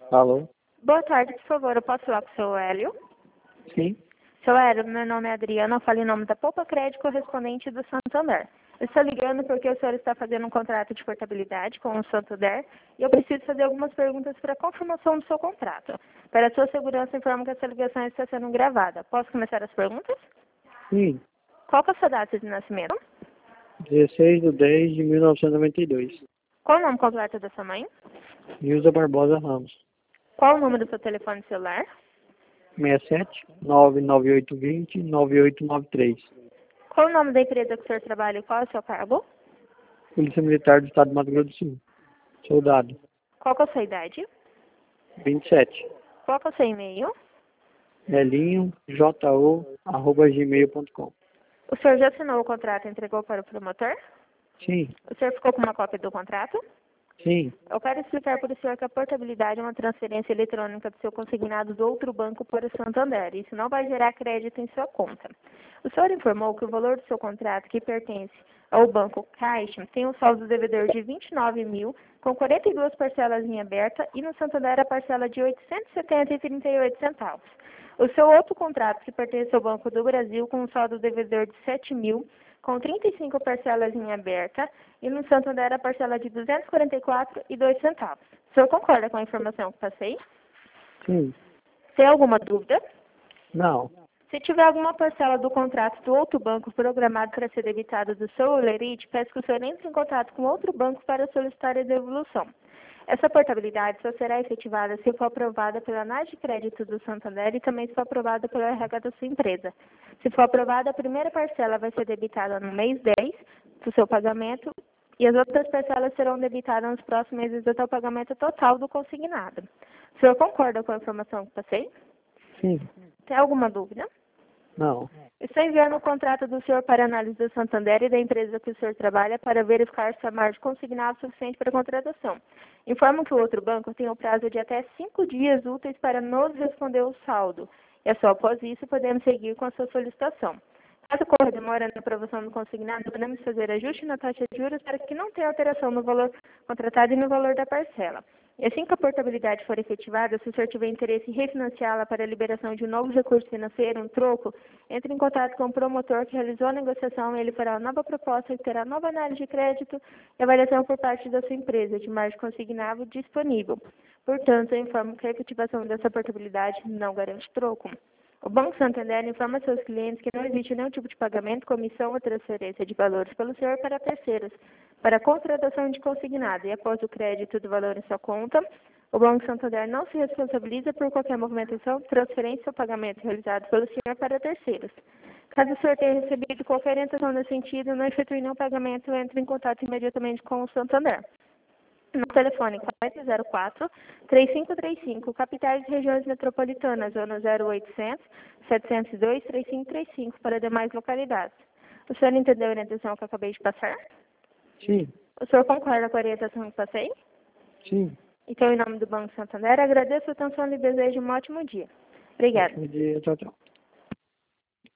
Alô? Boa tarde, por favor, eu posso falar com o seu Hélio? Sim? Seu Hélio, meu nome é Adriana, eu falo em nome da Poupa Crédito correspondente do Santander. Eu estou ligando porque o senhor está fazendo um contrato de portabilidade com o Santander e eu preciso fazer algumas perguntas para a confirmação do seu contrato. Para a sua segurança, informo que essa ligação está sendo gravada. Posso começar as perguntas? Sim. Qual que é a sua data de nascimento? 16/10/1992. Qual o nome completo da sua mãe? Nilza Barbosa Ramos. Qual o número do seu telefone celular? 67 99820 9893. Qual o nome da empresa que o senhor trabalha e qual é o seu cargo? Polícia Militar do Estado de Mato Grosso do Sul. Soldado. Qual que é a sua idade? 27. Qual que é o seu e-mail? elinho.jo@gmail.com. O senhor já assinou o contrato e entregou para o promotor? Sim. O senhor ficou com uma cópia do contrato? Sim. Eu quero explicar para o senhor que a portabilidade é uma transferência eletrônica do seu consignado do outro banco para o Santander. Isso não vai gerar crédito em sua conta. O senhor informou que o valor do seu contrato, que pertence ao banco Caixa, tem um saldo devedor de 29 mil, com 42 parcelas em aberta, e no Santander a parcela de 870,38 centavos. O seu outro contrato, que pertence ao Banco do Brasil, com um saldo devedor de 7 mil, com 35 parcelas em aberta, e no Santander a parcela de 244,02 centavos. O senhor concorda com a informação que passei? Sim. Tem alguma dúvida? Não. Se tiver alguma parcela do contrato do outro banco programado para ser debitada do seu holerite, peço que o senhor entre em contato com outro banco para solicitar a devolução. Essa portabilidade só será efetivada se for aprovada pela análise de crédito do Santander e também se for aprovada pelo RH da sua empresa. Se for aprovada, a primeira parcela vai ser debitada no mês 10 do seu pagamento e as outras parcelas serão debitadas nos próximos meses até o pagamento total do consignado. O senhor concorda com a informação que passei? Sim. Tem alguma dúvida? Não. Estou enviando o contrato do senhor para análise do Santander e da empresa que o senhor trabalha para verificar se a margem consignada é suficiente para a contratação. Informo que o outro banco tem o prazo de até 5 dias úteis para nos responder o saldo. E é só após isso podemos seguir com a sua solicitação. Caso ocorra demora na aprovação do consignado, podemos fazer ajuste na taxa de juros para que não tenha alteração no valor contratado e no valor da parcela. E assim que a portabilidade for efetivada, se o senhor tiver interesse em refinanciá-la para a liberação de um novo recurso financeiro, um troco, entre em contato com o promotor que realizou a negociação e ele fará uma nova proposta e terá nova análise de crédito e avaliação por parte da sua empresa de margem consignável disponível. Portanto, eu informo que a efetivação dessa portabilidade não garante troco. O Banco Santander informa seus clientes que não existe nenhum tipo de pagamento, comissão ou transferência de valores pelo senhor para terceiros, para a contratação de consignado e após o crédito do valor em sua conta, o Banco Santander não se responsabiliza por qualquer movimentação, transferência ou pagamento realizado pelo senhor para terceiros. Caso o senhor tenha recebido qualquer orientação nesse sentido, não efetue nenhum pagamento, entre em contato imediatamente com o Santander. No telefone 404-3535, capitais e regiões metropolitanas, zona 0800 702 3535, para demais localidades. O senhor entendeu a orientação que eu acabei de passar? Sim. O senhor concorda com a orientação que passei? Sim. Então, em nome do Banco Santander, agradeço a atenção e desejo um ótimo dia. Obrigada. Bom dia. Tchau, tchau.